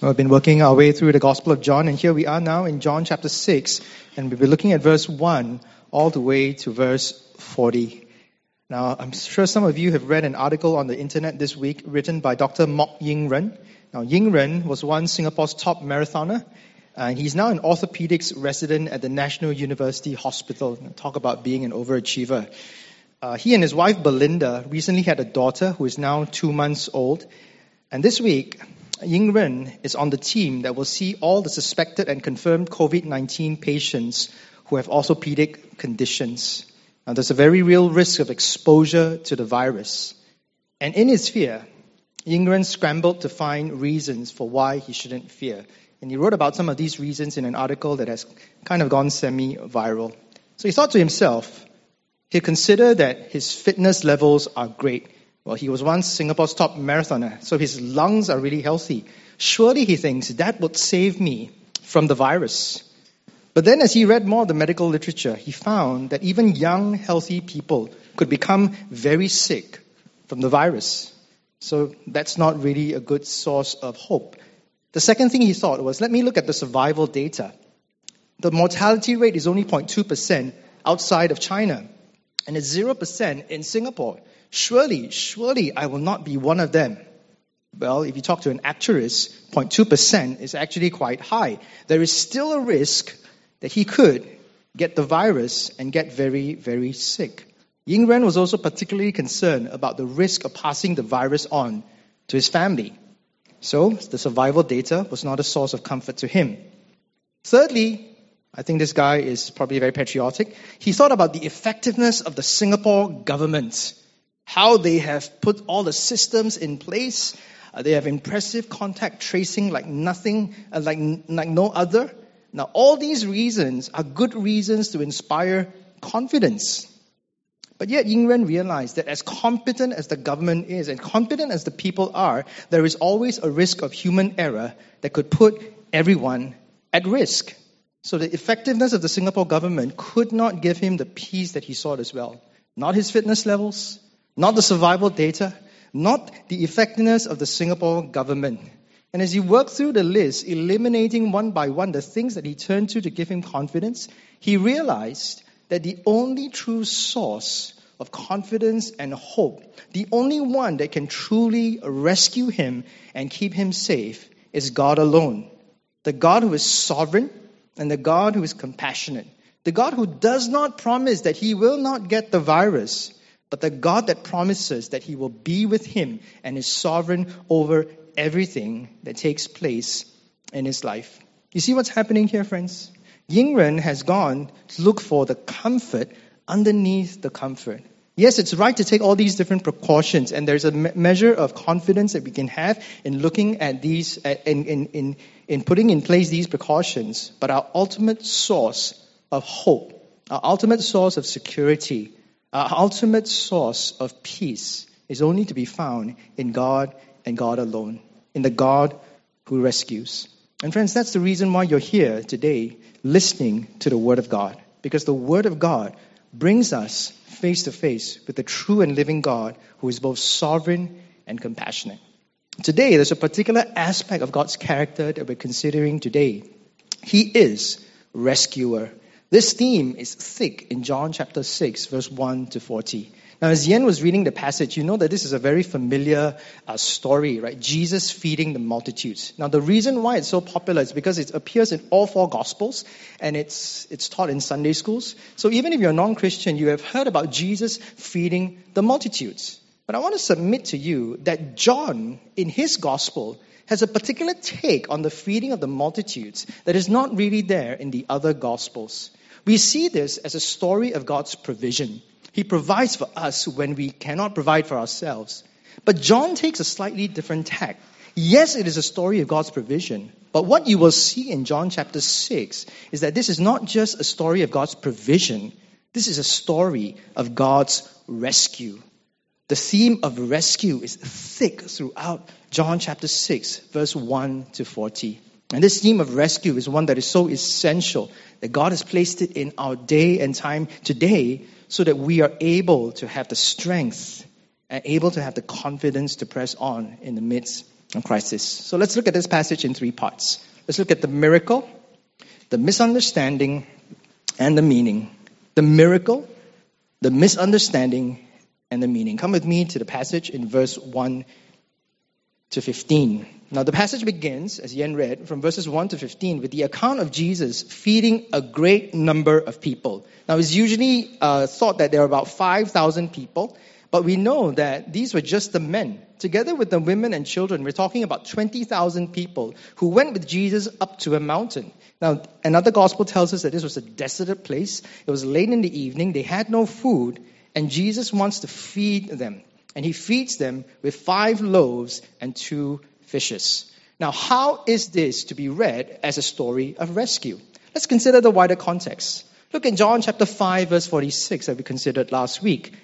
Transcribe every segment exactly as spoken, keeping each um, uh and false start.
Well, we've been working our way through the Gospel of John, and here we are now in John chapter six, and we'll be looking at verse one all the way to verse forty. Now, I'm sure some of you have read an article on the internet this week written by Doctor Mok Ying Ren. Now, Ying Ren was once Singapore's top marathoner, and he's now an orthopedics resident at the National University Hospital. Talk about being an overachiever. Uh, he and his wife Belinda recently had a daughter who is now two months old, and this week, Ying Ren is on the team that will see all the suspected and confirmed covid nineteen patients who have orthopedic conditions. Now, there's a very real risk of exposure to the virus. And in his fear, Ying Ren scrambled to find reasons for why he shouldn't fear. And he wrote about some of these reasons in an article that has kind of gone semi-viral. So he thought to himself, he'd consider that his fitness levels are great. Well, he was once Singapore's top marathoner, so his lungs are really healthy. Surely, he thinks, that would save me from the virus. But then as he read more of the medical literature, he found that even young, healthy people could become very sick from the virus. So that's not really a good source of hope. The second thing he thought was, let me look at the survival data. The mortality rate is only zero point two percent outside of China, and it's zero percent in Singapore. Surely, surely I will not be one of them. Well, if you talk to an actuarist, zero point two percent is actually quite high. There is still a risk that he could get the virus and get very, very sick. Ying Ren was also particularly concerned about the risk of passing the virus on to his family. So, the survival data was not a source of comfort to him. Thirdly, I think this guy is probably very patriotic. He thought about the effectiveness of the Singapore government. How they have put all the systems in place. Uh, they have impressive contact tracing like nothing, uh, like, like no other. Now, all these reasons are good reasons to inspire confidence. But yet, Ying Ren realized that as competent as the government is and competent as the people are, there is always a risk of human error that could put everyone at risk. So the effectiveness of the Singapore government could not give him the peace that he sought as well. Not his fitness levels, not the survival data, not the effectiveness of the Singapore government. And as he worked through the list, eliminating one by one the things that he turned to to give him confidence, he realized that the only true source of confidence and hope, the only one that can truly rescue him and keep him safe, is God alone. The God who is sovereign and the God who is compassionate. The God who does not promise that he will not get the virus, but the God that promises that he will be with him and is sovereign over everything that takes place in his life. You see what's happening here, friends? Ying Ren has gone to look for the comfort underneath the comfort. Yes, it's right to take all these different precautions, and there's a me- measure of confidence that we can have in looking at these, uh, in, in, in, in putting in place these precautions. But our ultimate source of hope, our ultimate source of security, our ultimate source of peace is only to be found in God and God alone, in the God who rescues. And friends, that's the reason why you're here today listening to the Word of God, because the Word of God brings us face to face with the true and living God who is both sovereign and compassionate. Today, there's a particular aspect of God's character that we're considering today. He is rescuer. This theme is thick in John chapter six, verse one to forty. Now, as Yen was reading the passage, you know that this is a very familiar uh, story, right? Jesus feeding the multitudes. Now, the reason why it's so popular is because it appears in all four Gospels, and it's it's taught in Sunday schools. So even if you're a non-Christian, you have heard about Jesus feeding the multitudes. But I want to submit to you that John, in his Gospel, has a particular take on the feeding of the multitudes that is not really there in the other Gospels. We see this as a story of God's provision. He provides for us when we cannot provide for ourselves. But John takes a slightly different tack. Yes, it is a story of God's provision. But what you will see in John chapter six is that this is not just a story of God's provision. This is a story of God's rescue. The theme of rescue is thick throughout John chapter six, verse one to forty. And this theme of rescue is one that is so essential that God has placed it in our day and time today so that we are able to have the strength and able to have the confidence to press on in the midst crisis. So let's look at this passage in three parts. Let's look at the miracle, the misunderstanding, and the meaning. The miracle, the misunderstanding, and the meaning. Come with me to the passage in verse one to fifteen. Now the passage begins, as Yen read, from verses one to fifteen with the account of Jesus feeding a great number of people. Now it's usually uh, thought that there are about five thousand people, but we know that these were just the men. Together with the women and children, we're talking about twenty thousand people who went with Jesus up to a mountain. Now, another gospel tells us that this was a desolate place. It was late in the evening. They had no food, and Jesus wants to feed them. And he feeds them with five loaves and two fishes. Now, how is this to be read as a story of rescue? Let's consider the wider context. Look in John chapter five, verse forty-six that we considered last week.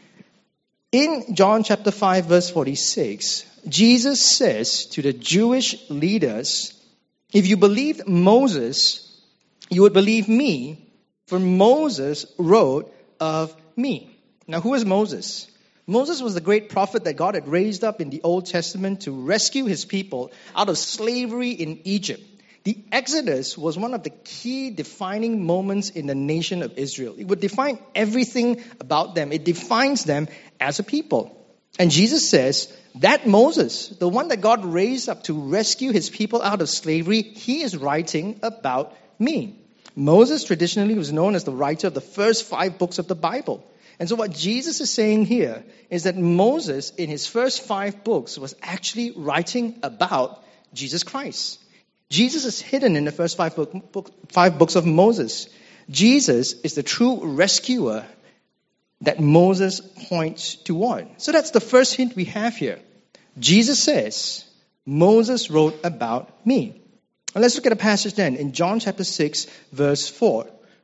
In John chapter five, verse forty-six, Jesus says to the Jewish leaders, if you believed Moses, you would believe me, for Moses wrote of me. Now, who is Moses? Moses was the great prophet that God had raised up in the Old Testament to rescue his people out of slavery in Egypt. The Exodus was one of the key defining moments in the nation of Israel. It would define everything about them. It defines them as a people. And Jesus says, that Moses, the one that God raised up to rescue his people out of slavery, he is writing about me. Moses traditionally was known as the writer of the first five books of the Bible. And so what Jesus is saying here is that Moses, in his first five books, was actually writing about Jesus Christ. Jesus is hidden in the first five, book, book, five books of Moses. Jesus is the true rescuer that Moses points toward. So that's the first hint we have here. Jesus says, Moses wrote about me. And let's look at a passage then in John chapter six, verse four.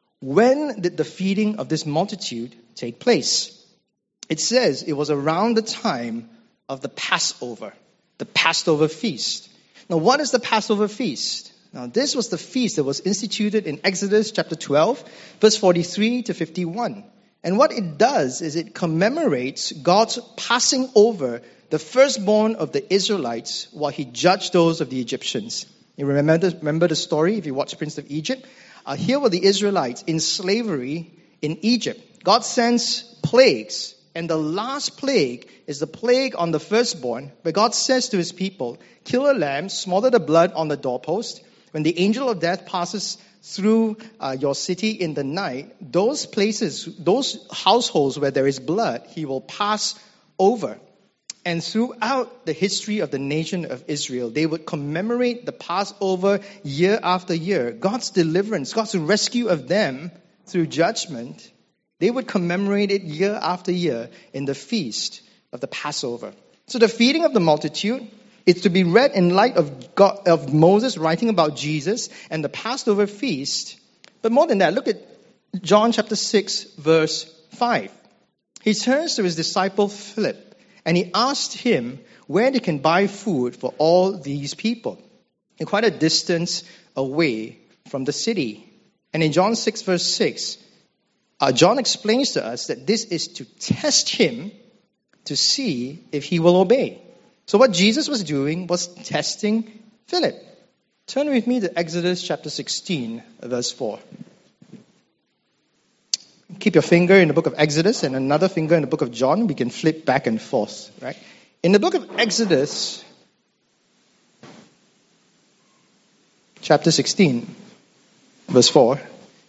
When did the feeding of this multitude take place? It says it was around the time of the Passover, the Passover feast. Now, what is the Passover feast? Now, this was the feast that was instituted in Exodus chapter twelve, verse forty-three to fifty-one. And what it does is it commemorates God's passing over the firstborn of the Israelites while he judged those of the Egyptians. You remember the, remember the story if you watch Prince of Egypt? Uh, here were the Israelites in slavery in Egypt. God sends plagues. And the last plague is the plague on the firstborn, where God says to his people, kill a lamb, smother the blood on the doorpost. When the angel of death passes through uh, your city in the night, those places, those households where there is blood, he will pass over. And throughout the history of the nation of Israel, they would commemorate the Passover year after year. God's deliverance, God's rescue of them through judgment. They would commemorate it year after year in the feast of the Passover. So the feeding of the multitude is to be read in light of God, of Moses writing about Jesus and the Passover feast. But more than that, look at John chapter six, verse five. He turns to his disciple Philip and he asked him where they can buy food for all these people. They're quite a distance away from the city. And in John six, verse six, Uh, John explains to us that this is to test him to see if he will obey. So what Jesus was doing was testing Philip. Turn with me to Exodus chapter sixteen, verse four. Keep your finger in the book of Exodus and another finger in the book of John. We can flip back and forth, right? In the book of Exodus, chapter sixteen, verse four.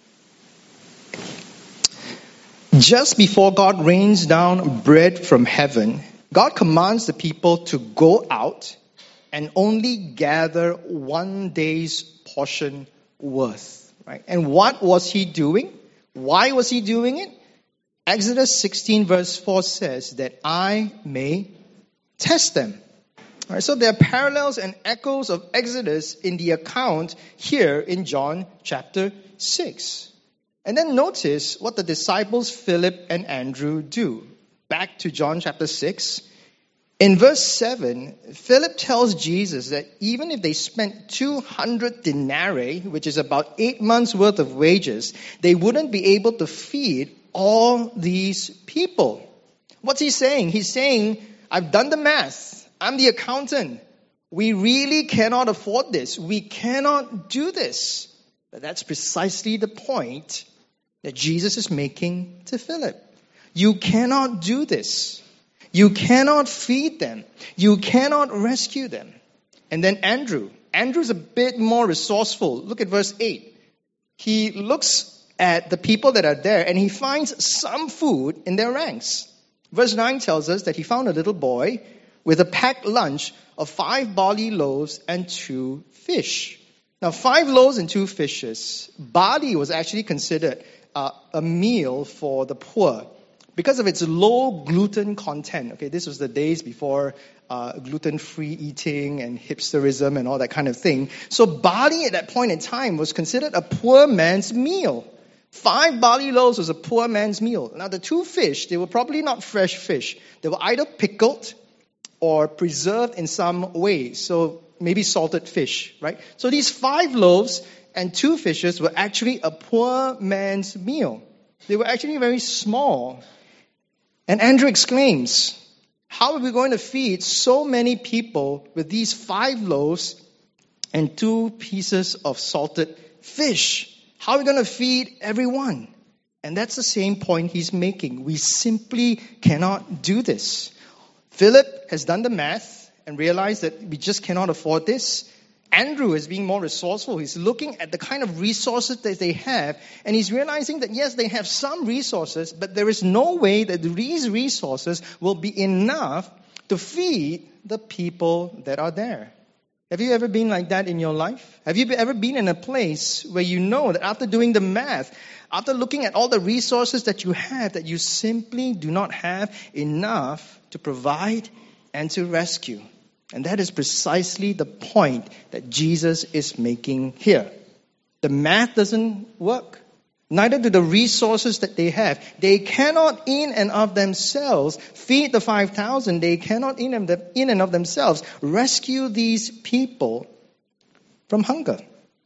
Just before God rains down bread from heaven, God commands the people to go out and only gather one day's portion worth. Right? And what was he doing? Why was he doing it? Exodus sixteen verse four says that I may test them. All right, so there are parallels and echoes of Exodus in the account here in John chapter six. And then notice what the disciples Philip and Andrew do. Back to John chapter six. In verse seven, Philip tells Jesus that even if they spent two hundred denarii, which is about eight months worth of wages, they wouldn't be able to feed all these people. What's he saying? He's saying, I've done the math. I'm the accountant. We really cannot afford this. We cannot do this. But that's precisely the point that Jesus is making to Philip. You cannot do this. You cannot feed them. You cannot rescue them. And then Andrew. Andrew's a bit more resourceful. Look at verse eight. He looks at the people that are there and he finds some food in their ranks. Verse nine tells us that he found a little boy with a packed lunch of five barley loaves and two fish. Now, five loaves and two fishes. Barley was actually considered uh, a meal for the poor because of its low gluten content. Okay, this was the days before uh, gluten-free eating and hipsterism and all that kind of thing. So barley at that point in time was considered a poor man's meal. Five barley loaves was a poor man's meal. Now, the two fish, they were probably not fresh fish. They were either pickled or preserved in some way. So maybe salted fish, right? So these five loaves and two fishes were actually a poor man's meal. They were actually very small. And Andrew exclaims, how are we going to feed so many people with these five loaves and two pieces of salted fish? How are we going to feed everyone? And that's the same point he's making. We simply cannot do this. Philip has done the math and realized that we just cannot afford this. Andrew is being more resourceful. He's looking at the kind of resources that they have, and he's realizing that yes, they have some resources, but there is no way that these resources will be enough to feed the people that are there. Have you ever been like that in your life? Have you ever been in a place where you know that after doing the math, after looking at all the resources that you have, that you simply do not have enough to provide and to rescue? And that is precisely the point that Jesus is making here. The math doesn't work. Neither do the resources that they have. They cannot in and of themselves feed the five thousand. They cannot in and, in and of themselves rescue these people from hunger.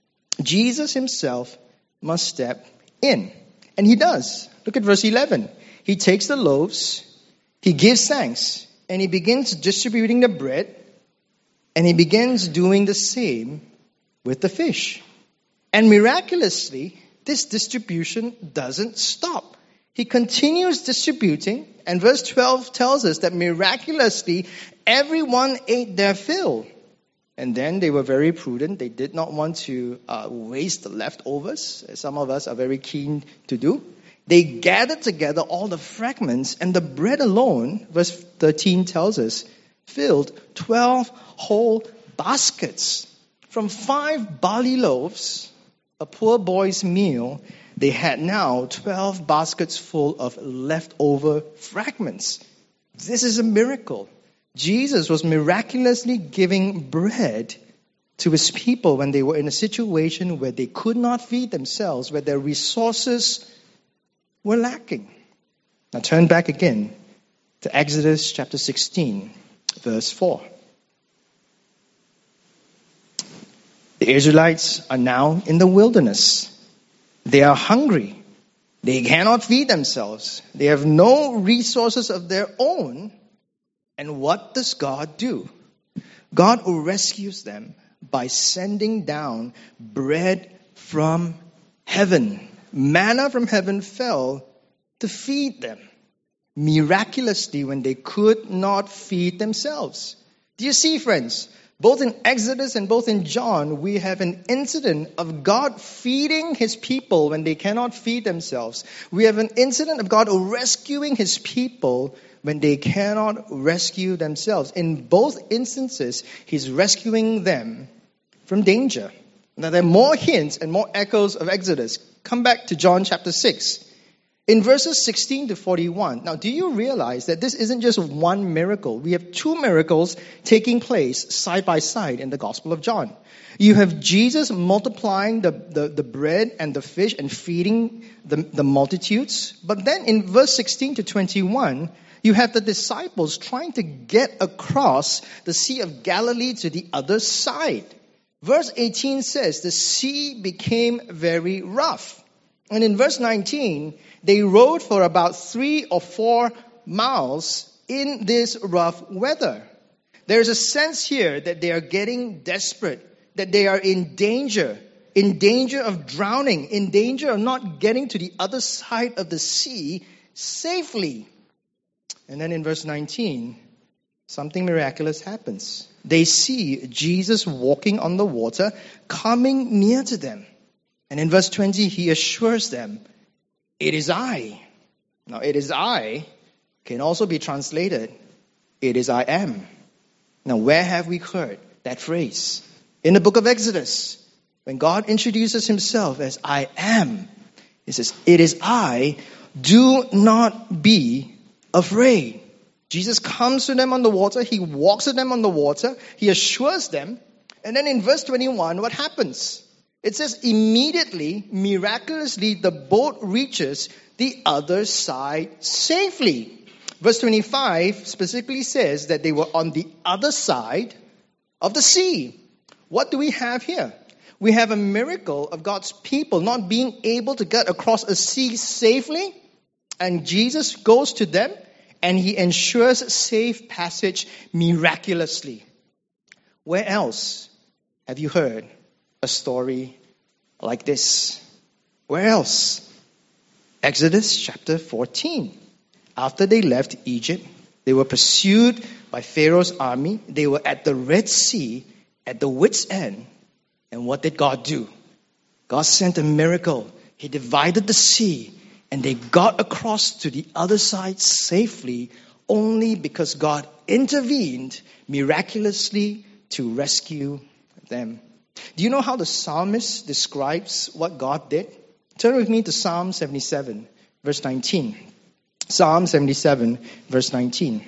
Jesus himself must step in. And he does. Look at verse eleven. He takes the loaves, he gives thanks, and he begins distributing the bread, and he begins doing the same with the fish. And miraculously, this distribution doesn't stop. He continues distributing, and verse twelve tells us that miraculously, everyone ate their fill. And then they were very prudent. They did not want to uh, waste the leftovers, as some of us are very keen to do. They gathered together all the fragments, and the bread alone, verse thirteen tells us, filled twelve whole baskets. From five barley loaves, a poor boy's meal, they had now twelve baskets full of leftover fragments. This is a miracle. Jesus was miraculously giving bread to his people when they were in a situation where they could not feed themselves, where their resources were lacking. Now turn back again to Exodus chapter sixteen, verse four. The Israelites are now in the wilderness. They are hungry. They cannot feed themselves. They have no resources of their own. And what does God do? God rescues them by sending down bread from heaven. Manna from heaven fell to feed them miraculously when they could not feed themselves. Do you see, friends? Both in Exodus and both in John, we have an incident of God feeding his people when they cannot feed themselves. We have an incident of God rescuing his people when they cannot rescue themselves. In both instances, he's rescuing them from danger. Now, there are more hints and more echoes of Exodus. Come back to John chapter six. In verses sixteen to forty-one, now do you realize that this isn't just one miracle? We have two miracles taking place side by side in the Gospel of John. You have Jesus multiplying the, the, the bread and the fish and feeding the, the multitudes. But then in verse sixteen to twenty-one, you have the disciples trying to get across the Sea of Galilee to the other side. Verse eighteen says, the sea became very rough. And in verse nineteen, they rode for about three or four miles in this rough weather. There's a sense here that they are getting desperate, that they are in danger, in danger of drowning, in danger of not getting to the other side of the sea safely. And then in verse nineteen, something miraculous happens. They see Jesus walking on the water, coming near to them. And in verse twenty, he assures them, "It is I." Now, "it is I" can also be translated, "it is I am." Now, where have we heard that phrase? In the book of Exodus, when God introduces himself as I am, he says, "It is I, do not be afraid." Jesus comes to them on the water, he walks with them on the water, he assures them, and then in verse twenty-one, what happens? It says, immediately, miraculously, the boat reaches the other side safely. Verse twenty-five specifically says that they were on the other side of the sea. What do we have here? We have a miracle of God's people not being able to get across a sea safely, and Jesus goes to them and he ensures safe passage miraculously. Where else have you heard a story like this? Where else? Exodus chapter fourteen. After they left Egypt, they were pursued by Pharaoh's army. They were at the Red Sea, at the wit's end. And what did God do? God sent a miracle. He divided the sea, and they got across to the other side safely only because God intervened miraculously to rescue them. Do you know how the psalmist describes what God did? Turn with me to Psalm seventy-seven, verse nineteen. Psalm seventy-seven, verse nineteen.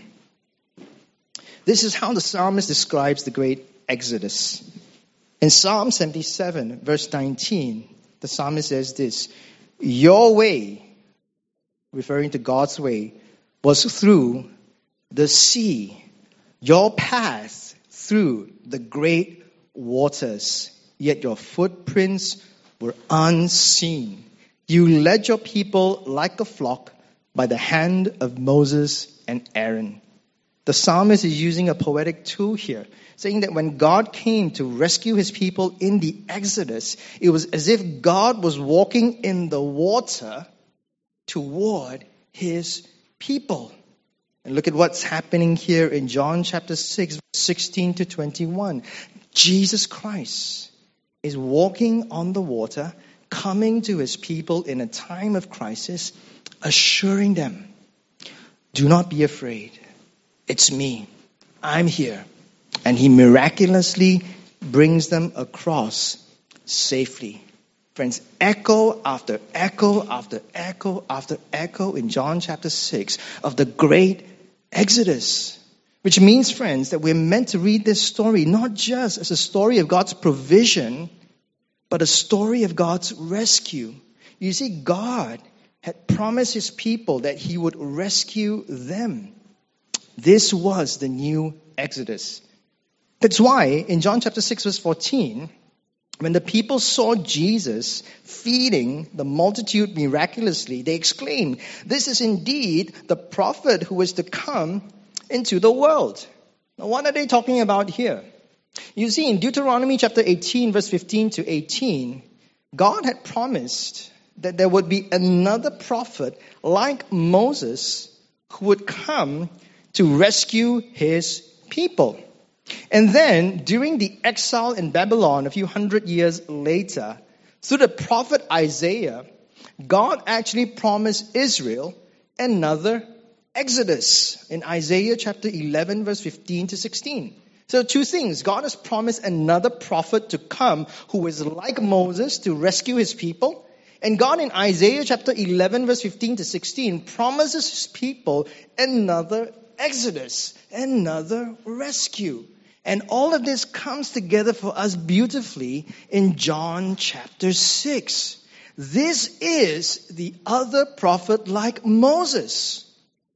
This is how the psalmist describes the great Exodus. In Psalm seventy-seven, verse nineteen, the psalmist says this, "Your way," referring to God's way, "was through the sea. Your path through the great waters. Yet your footprints were unseen. You led your people like a flock by the hand of Moses and Aaron." The psalmist is using a poetic tool here, saying that when God came to rescue his people in the Exodus, it was as if God was walking in the water toward his people. And look at what's happening here in John chapter six, sixteen to twenty-one. Jesus Christ is walking on the water, coming to his people in a time of crisis, assuring them, "Do not be afraid. It's me. I'm here." And he miraculously brings them across safely. Friends, echo after echo after echo after echo in John chapter six of the great Exodus. Which means, friends, that we're meant to read this story not just as a story of God's provision, but a story of God's rescue. You see, God had promised his people that he would rescue them. This was the new Exodus. That's why in John chapter six, verse fourteen, when the people saw Jesus feeding the multitude miraculously, they exclaimed, "This is indeed the prophet who is to come into the world." Now, what are they talking about here? You see, in Deuteronomy chapter eighteen, verse fifteen to eighteen, God had promised that there would be another prophet like Moses who would come to rescue his people. And then, during the exile in Babylon a few hundred years later, through the prophet Isaiah, God actually promised Israel another Exodus in Isaiah chapter eleven, verse fifteen to sixteen. So two things. God has promised another prophet to come who is like Moses to rescue his people. And God in Isaiah chapter eleven, verse fifteen to sixteen, promises his people another Exodus, another rescue. And all of this comes together for us beautifully in John chapter six. This is the other prophet like Moses.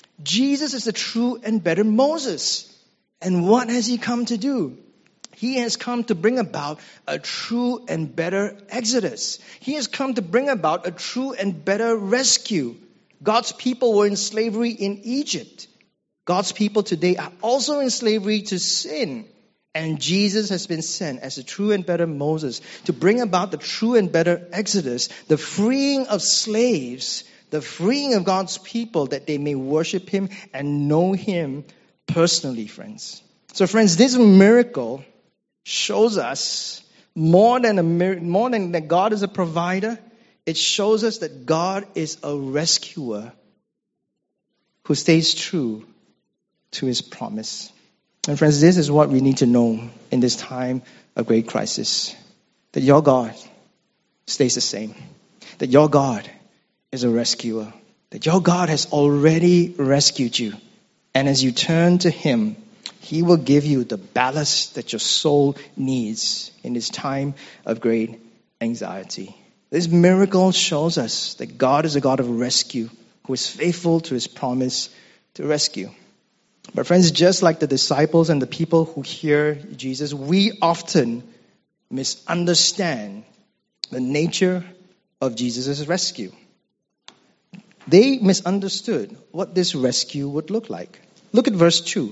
Jesus is the true and better Moses. And what has he come to do? He has come to bring about a true and better Exodus. He has come to bring about a true and better rescue. God's people were in slavery in Egypt. God's people today are also in slavery to sin. And Jesus has been sent as the true and better Moses to bring about the true and better Exodus, the freeing of slaves, the freeing of God's people that they may worship Him and know Him personally, friends. So friends, this miracle shows us more than a mir- more than that God is a provider. It shows us that God is a rescuer who stays true to His promise. And friends, this is what we need to know in this time of great crisis. That your God stays the same. That your God is a rescuer. That your God has already rescued you. And as you turn to Him, He will give you the ballast that your soul needs in this time of great anxiety. This miracle shows us that God is a God of rescue, who is faithful to His promise to rescue. But friends, just like the disciples and the people who hear Jesus, we often misunderstand the nature of Jesus' rescue. They misunderstood what this rescue would look like. Look at verse two.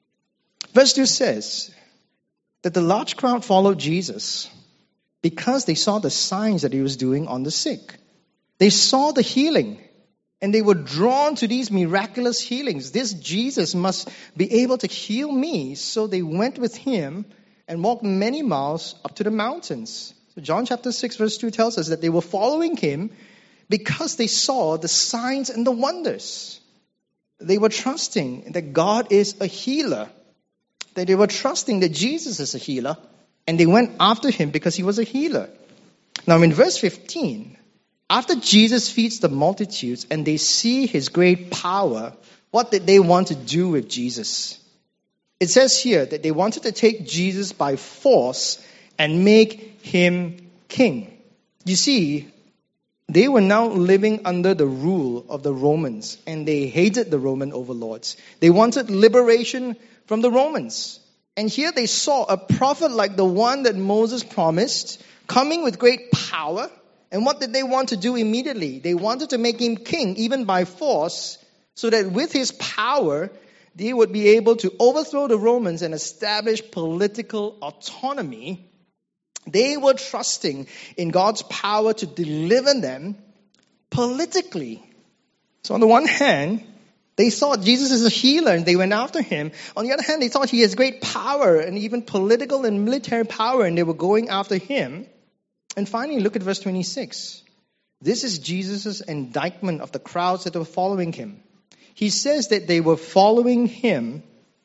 Verse two says that the large crowd followed Jesus because they saw the signs that He was doing on the sick. They saw the healing. And they were drawn to these miraculous healings. This Jesus must be able to heal me. So they went with Him and walked many miles up to the mountains. So John chapter six verse two tells us that they were following Him because they saw the signs and the wonders. They were trusting that God is a healer. That they were trusting that Jesus is a healer. And they went after Him because He was a healer. Now in verse fifteen, after Jesus feeds the multitudes and they see His great power, what did they want to do with Jesus? It says here that they wanted to take Jesus by force and make Him king. You see, they were now living under the rule of the Romans and they hated the Roman overlords. They wanted liberation from the Romans. And here they saw a prophet like the one that Moses promised, coming with great power. And what did they want to do immediately? They wanted to make Him king, even by force, so that with His power, they would be able to overthrow the Romans and establish political autonomy. They were trusting in God's power to deliver them politically. So on the one hand, they thought Jesus is a healer and they went after Him. On the other hand, they thought He has great power and even political and military power and they were going after Him. And finally, look at verse twenty-six. This is Jesus' indictment of the crowds that were following Him. He says that they were following Him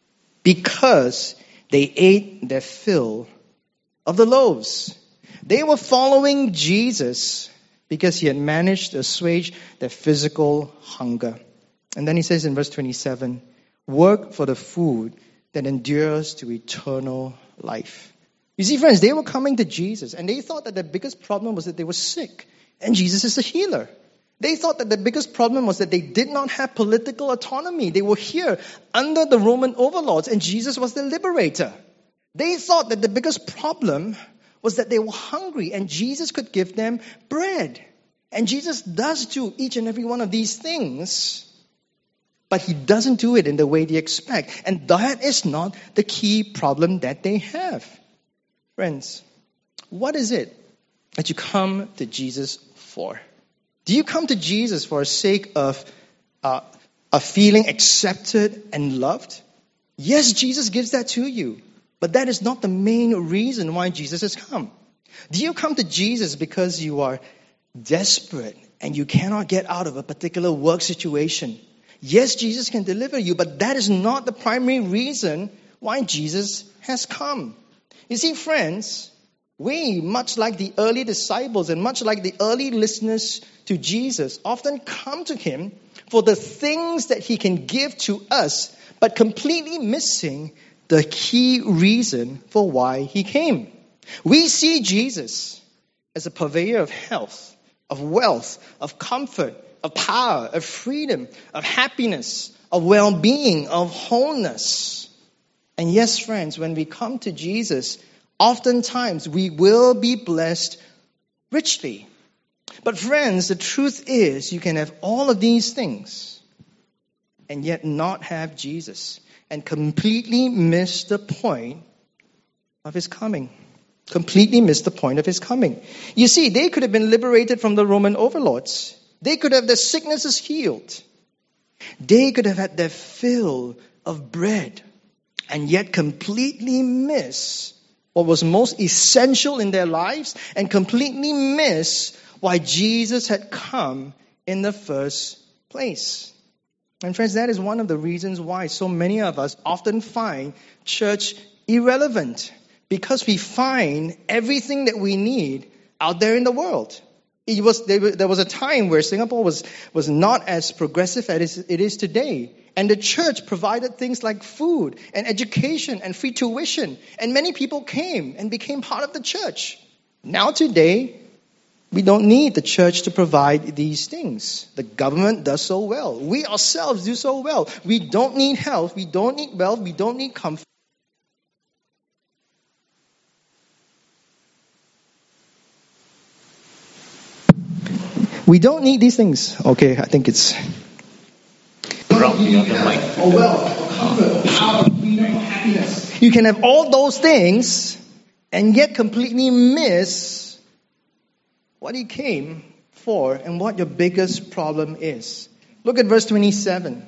because they ate their fill of the loaves. They were following Jesus because He had managed to assuage their physical hunger. And then He says in verse twenty-seven, work for the food that endures to eternal life. You see, friends, they were coming to Jesus and they thought that the biggest problem was that they were sick and Jesus is a healer. They thought that the biggest problem was that they did not have political autonomy. They were here under the Roman overlords and Jesus was the liberator. They thought that the biggest problem was that they were hungry and Jesus could give them bread. And Jesus does do each and every one of these things, but He doesn't do it in the way they expect. And that is not the key problem that they have. Friends, what is it that you come to Jesus for? Do you come to Jesus for the sake of uh, a feeling accepted and loved? Yes, Jesus gives that to you, but that is not the main reason why Jesus has come. Do you come to Jesus because you are desperate and you cannot get out of a particular work situation? Yes, Jesus can deliver you, but that is not the primary reason why Jesus has come. You see, friends, we, much like the early disciples and much like the early listeners to Jesus, often come to Him for the things that He can give to us, but completely missing the key reason for why He came. We see Jesus as a purveyor of health, of wealth, of comfort, of power, of freedom, of happiness, of well-being, of wholeness. And yes, friends, when we come to Jesus, oftentimes we will be blessed richly. But friends, the truth is you can have all of these things, and yet not have Jesus and completely miss the point of his coming. Completely miss the point of his coming. You see, they could have been liberated from the Roman overlords. They could have their sicknesses healed. They could have had their fill of bread and yet completely miss what was most essential in their lives and completely miss why Jesus had come in the first place. And friends, that is one of the reasons why so many of us often find church irrelevant, because we find everything that we need out there in the world. It was, there was a time where Singapore was, was not as progressive as it is today. And the church provided things like food and education and free tuition. And many people came and became part of the church. Now today, we don't need the church to provide these things. The government does so well. We ourselves do so well. We don't need health. We don't need wealth. We don't need comfort. We don't need these things. Okay, I think it's... Oh, well, comfort, power, freedom, happiness. You can have all those things and yet completely miss what he came for and what your biggest problem is. Look at verse twenty-seven.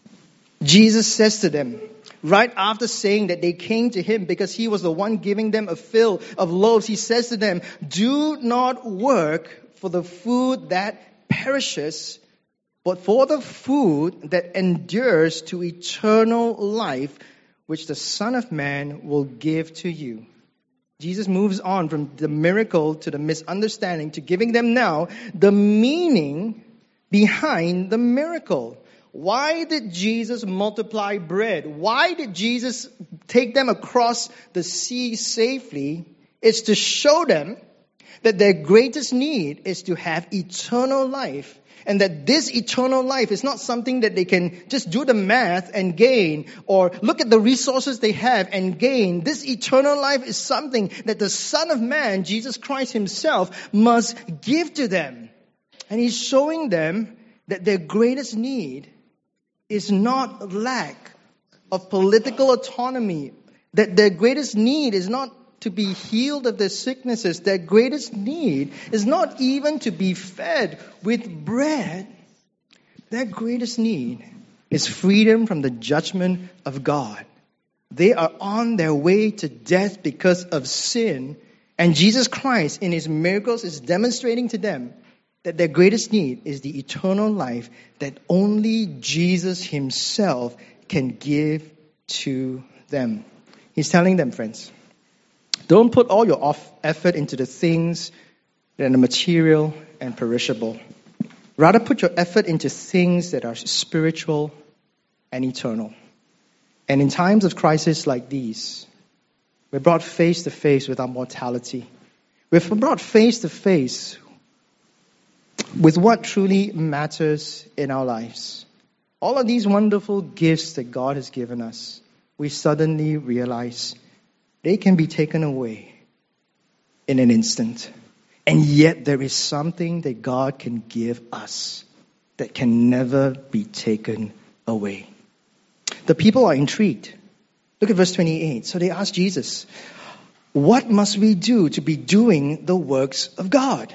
Jesus says to them, right after saying that they came to him because he was the one giving them a fill of loaves, he says to them, do not work for the food that perishes, but for the food that endures to eternal life, which the Son of Man will give to you. Jesus moves on from the miracle to the misunderstanding to giving them now the meaning behind the miracle. Why did Jesus multiply bread? Why did Jesus take them across the sea safely? It's to show them that their greatest need is to have eternal life. And that this eternal life is not something that they can just do the math and gain, or look at the resources they have and gain. This eternal life is something that the Son of Man, Jesus Christ himself, must give to them. And he's showing them that their greatest need is not lack of political autonomy, that their greatest need is not to be healed of their sicknesses. Their greatest need is not even to be fed with bread. Their greatest need is freedom from the judgment of God. They are on their way to death because of sin. And Jesus Christ, in his miracles, is demonstrating to them that their greatest need is the eternal life that only Jesus himself can give to them. He's telling them, friends, don't put all your off effort into the things that are material and perishable. Rather, put your effort into things that are spiritual and eternal. And in times of crisis like these, we're brought face to face with our mortality. We're brought face to face with what truly matters in our lives. All of these wonderful gifts that God has given us, we suddenly realize they can be taken away in an instant. And yet there is something that God can give us that can never be taken away. The people are intrigued. Look at verse twenty-eight. So they ask Jesus, what must we do to be doing the works of God?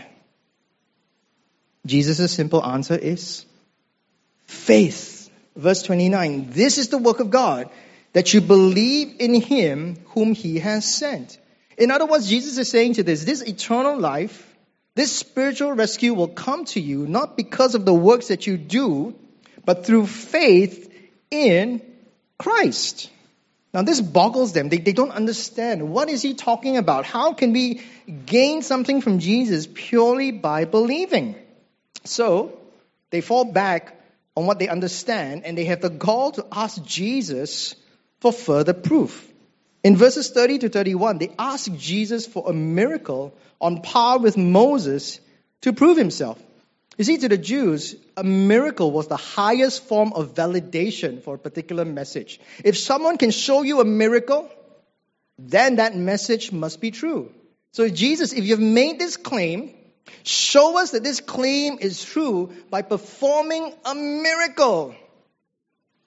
Jesus' simple answer is faith. Verse twenty-nine, this is the work of God, that you believe in him whom he has sent. In other words, Jesus is saying to this, this eternal life, this spiritual rescue will come to you not because of the works that you do, but through faith in Christ. Now this boggles them. They, they don't understand. What is he talking about? How can we gain something from Jesus purely by believing? So they fall back on what they understand, and they have the gall to ask Jesus for further proof. In verses thirty to thirty-one, they ask Jesus for a miracle on par with Moses to prove himself. You see, to the Jews, a miracle was the highest form of validation for a particular message. If someone can show you a miracle, then that message must be true. So Jesus, if you've made this claim, show us that this claim is true by performing a miracle.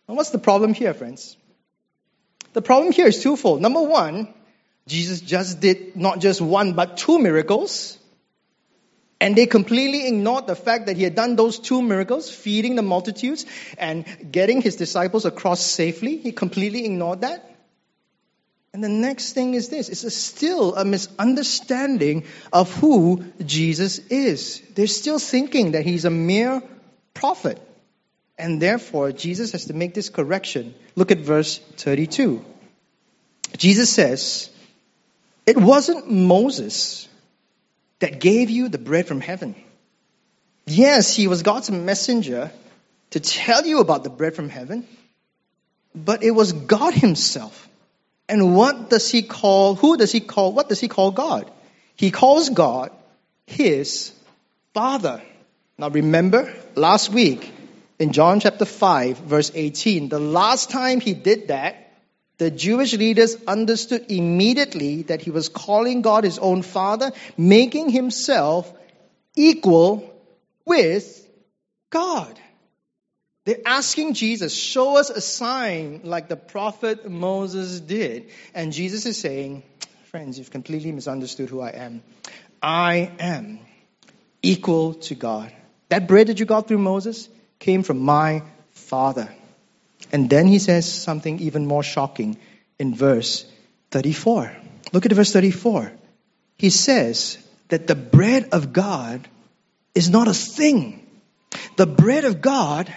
And what's the problem here, friends? The problem here is twofold. Number one, Jesus just did not just one, but two miracles. And they completely ignored the fact that he had done those two miracles, feeding the multitudes and getting his disciples across safely. He completely ignored that. And the next thing is this. It's a still a misunderstanding of who Jesus is. They're still thinking that he's a mere prophet. And therefore, Jesus has to make this correction. Look at verse thirty-two. Jesus says, it wasn't Moses that gave you the bread from heaven. Yes, he was God's messenger to tell you about the bread from heaven. But it was God himself. And what does he call, who does he call, what does he call God? He calls God his Father. Now remember, last week, in John chapter five, verse eighteen, the last time he did that, the Jewish leaders understood immediately that he was calling God his own Father, making himself equal with God. They're asking Jesus, show us a sign like the prophet Moses did. And Jesus is saying, friends, you've completely misunderstood who I am. I am equal to God. That bread that you got through Moses came from my Father. And then he says something even more shocking in verse thirty-four. Look at verse thirty-four. He says that the bread of God is not a thing. The bread of God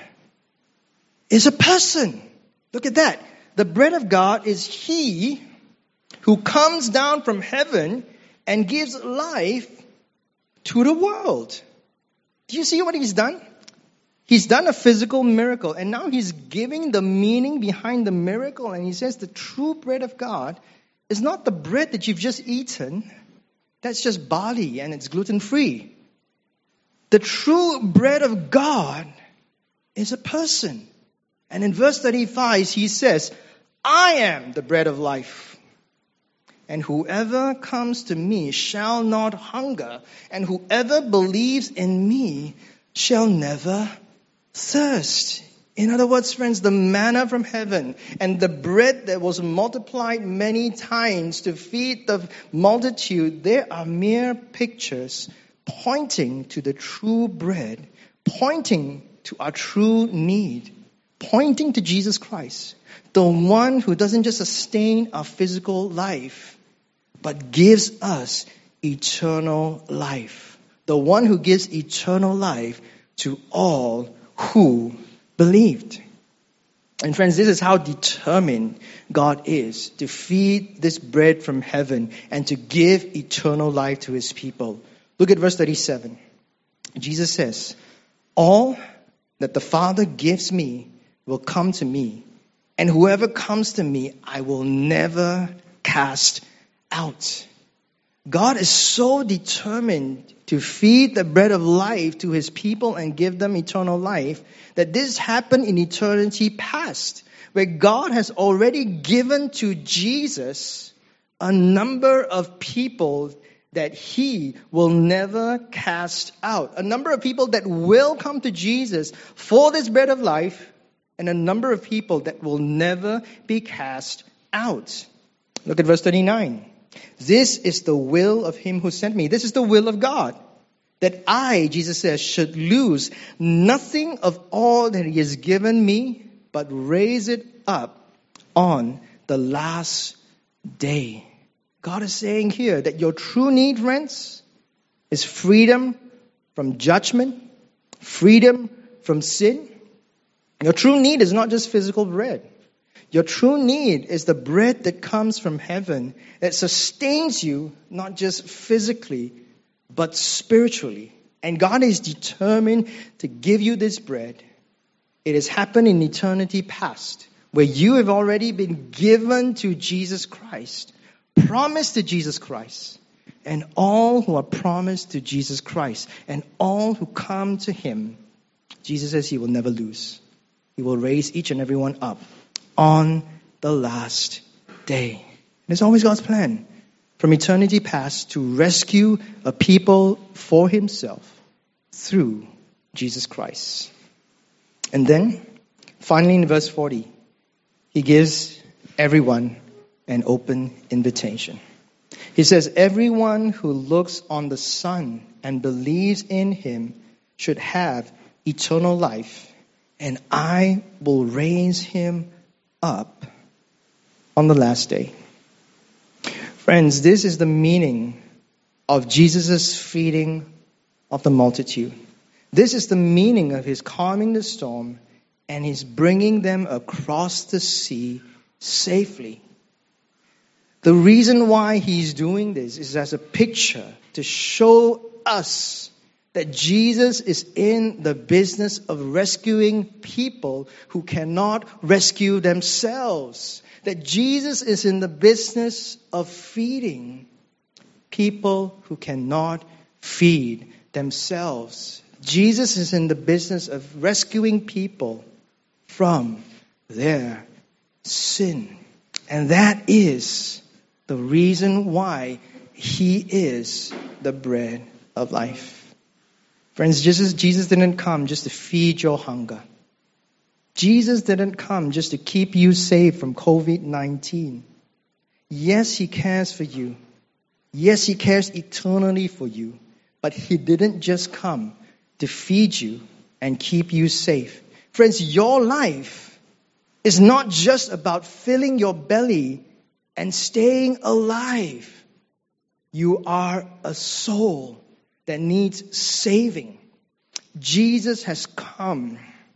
is a person. Look at that. The bread of God is he who comes down from heaven and gives life to the world. Do you see what he's done? He's done a physical miracle, and now he's giving the meaning behind the miracle. And he says the true bread of God is not the bread that you've just eaten. That's just barley and it's gluten-free. The true bread of God is a person. And in verse thirty-five, he says, I am the bread of life. And whoever comes to me shall not hunger. And whoever believes in me shall never thirst. In other words, friends, the manna from heaven and the bread that was multiplied many times to feed the multitude, they are mere pictures pointing to the true bread, pointing to our true need, pointing to Jesus Christ, the one who doesn't just sustain our physical life, but gives us eternal life. The one who gives eternal life to all who believed. And friends, this is how determined God is to feed this bread from heaven and to give eternal life to his people. Look at verse thirty-seven. Jesus says, all that the Father gives me will come to me, and whoever comes to me, I will never cast out. God is so determined to feed the bread of life to his people and give them eternal life that this happened in eternity past, where God has already given to Jesus a number of people that he will never cast out. A number of people that will come to Jesus for this bread of life, and a number of people that will never be cast out. Look at verse thirty-nine. This is the will of him who sent me. This is the will of God. That I, Jesus says, should lose nothing of all that he has given me, but raise it up on the last day. God is saying here that your true need, friends, is freedom from judgment, freedom from sin. Your true need is not just physical bread. Your true need is the bread that comes from heaven that sustains you, not just physically, but spiritually. And God is determined to give you this bread. It has happened in eternity past, where you have already been given to Jesus Christ, promised to Jesus Christ. And all who are promised to Jesus Christ, and all who come to him, Jesus says he will never lose. He will raise each and every one up on the last day. And it's always God's plan from eternity past to rescue a people for himself through Jesus Christ. And then Finally, in verse forty, he gives everyone an open invitation. He says, everyone who looks on the Son and believes in him should have eternal life, and I will raise him up on the last day. Friends, this is the meaning of Jesus' feeding of the multitude. This is the meaning of his calming the storm and his bringing them across the sea safely. The reason why he's doing this is as a picture to show us that Jesus is in the business of rescuing people who cannot rescue themselves. That Jesus is in the business of feeding people who cannot feed themselves. Jesus is in the business of rescuing people from their sin. And that is the reason why he is the bread of life. Friends, Jesus, Jesus didn't come just to feed your hunger. Jesus didn't come just to keep you safe from covid nineteen. Yes, he cares for you. Yes, he cares eternally for you. But he didn't just come to feed you and keep you safe. Friends, your life is not just about filling your belly and staying alive. You are a soul that needs saving. Jesus has come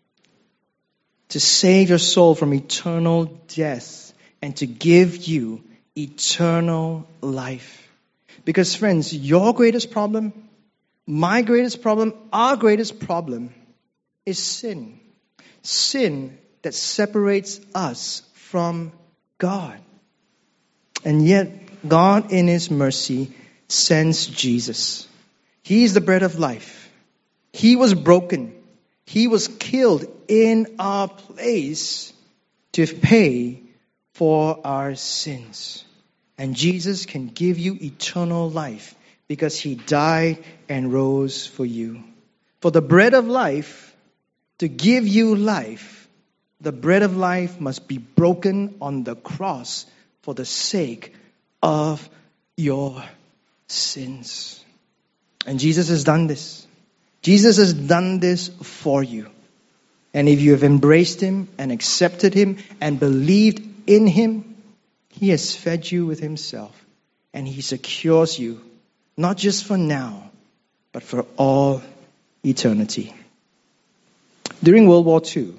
to save your soul from eternal death and to give you eternal life. Because friends, your greatest problem, my greatest problem, our greatest problem is sin. Sin that separates us from God. And yet, God in his mercy sends Jesus. He is the bread of life. He was broken. He was killed in our place to pay for our sins. And Jesus can give you eternal life because he died and rose for you. For the bread of life, to give you life, the bread of life must be broken on the cross for the sake of your sins. And Jesus has done this. Jesus has done this for you. And if you have embraced him and accepted him and believed in him, he has fed you with himself. And he secures you, not just for now, but for all eternity. During World War Two,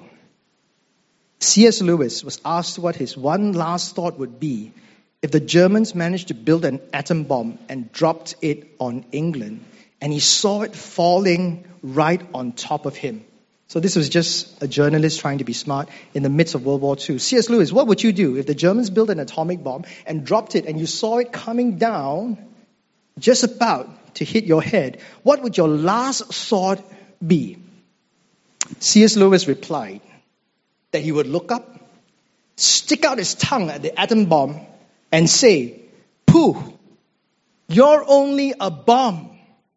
C S Lewis was asked what his one last thought would be if the Germans managed to build an atom bomb and dropped it on England, and he saw it falling right on top of him. So this was just a journalist trying to be smart in the midst of World War Two. C S Lewis, what would you do if the Germans built an atomic bomb and dropped it and you saw it coming down just about to hit your head? What would your last thought be? C S Lewis replied that he would look up, stick out his tongue at the atom bomb and say, "Pooh, you're only a bomb.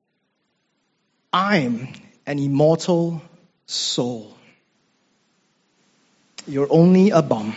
I'm an immortal soul." You're only a bomb.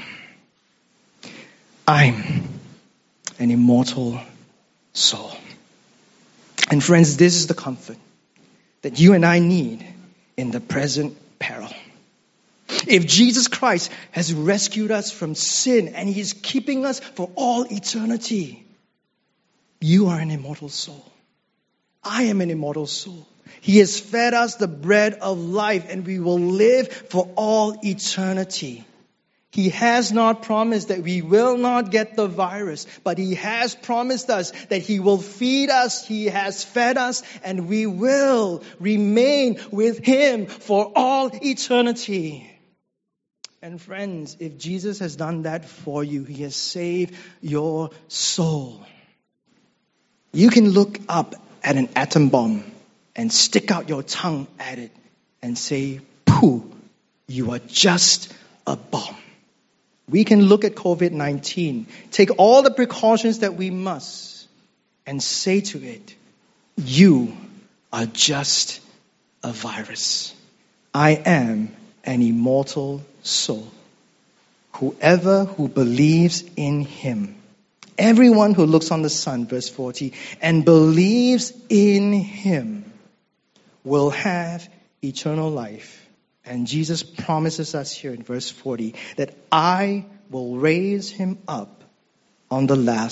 I'm an immortal soul. And friends, this is the comfort that you and I need in the present peril. If Jesus Christ has rescued us from sin and he's keeping us for all eternity, you are an immortal soul. I am an immortal soul. He has fed us the bread of life and we will live for all eternity. He has not promised that we will not get the virus, but he has promised us that he will feed us, he has fed us, and we will remain with him for all eternity. And friends, if Jesus has done that for you, he has saved your soul. You can look up at an atom bomb and stick out your tongue at it and say, "Pooh, you are just a bomb." We can look at covid nineteen, take all the precautions that we must, and say to it, "You are just a virus. I am an immortal soul. Whoever who believes in him, everyone who looks on the Son, verse forty, and believes in him will have eternal life. And Jesus promises us here in verse forty that I will raise him up on the last